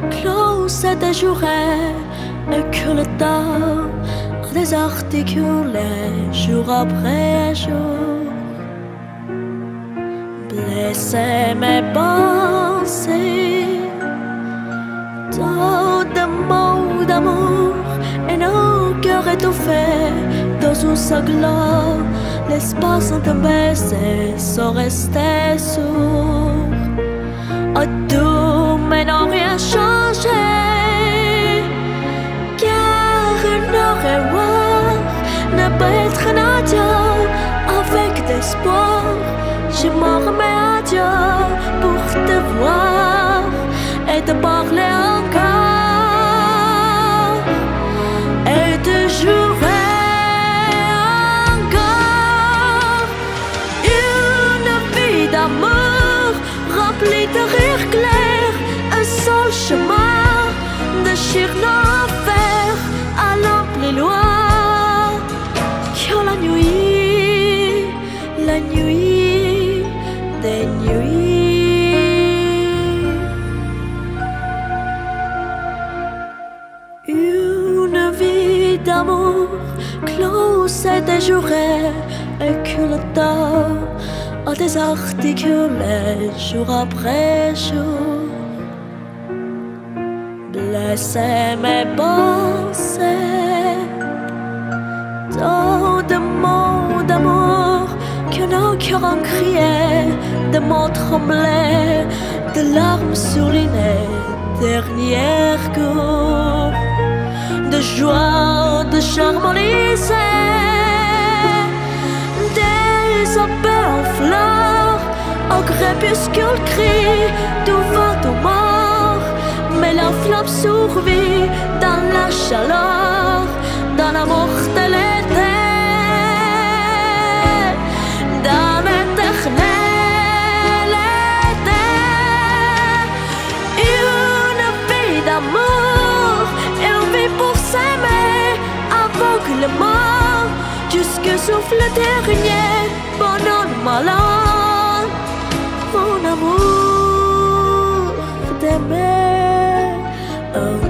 close déjouerait et que le temps désarticulé jour après jour. Blesser mes pensées, tant de mots d'amour et nos cœurs étouffés dans un sanglant. L'espace entre baiser sans rester sourd. À tout mais non rien changé, car une revoir ne peut être un adieu avec d'espoir. Je m'en remets à Dieu pour te voir et te parler encore et te jouer encore. Une vie d'amour remplie de rires clairs, un seul chemin de chirno faire, allons plus loin que la nuit des nuits. Une vie d'amour close et déjouée et que le temps a désarticulé jour après jour. Blesser mes pensées, tant de mots d'amour que nos cœurs ont crié, de mots tremblés, de larmes soulignées, dernière goutte de joie, de charme enlisé, des appels en fleurs, au crépuscule crie, tout va tout mort, mais la flamme survit dans la chaleur, dans la mortalité. Jusque souffle dernier, bonhomme malade, mon amour d'aimer.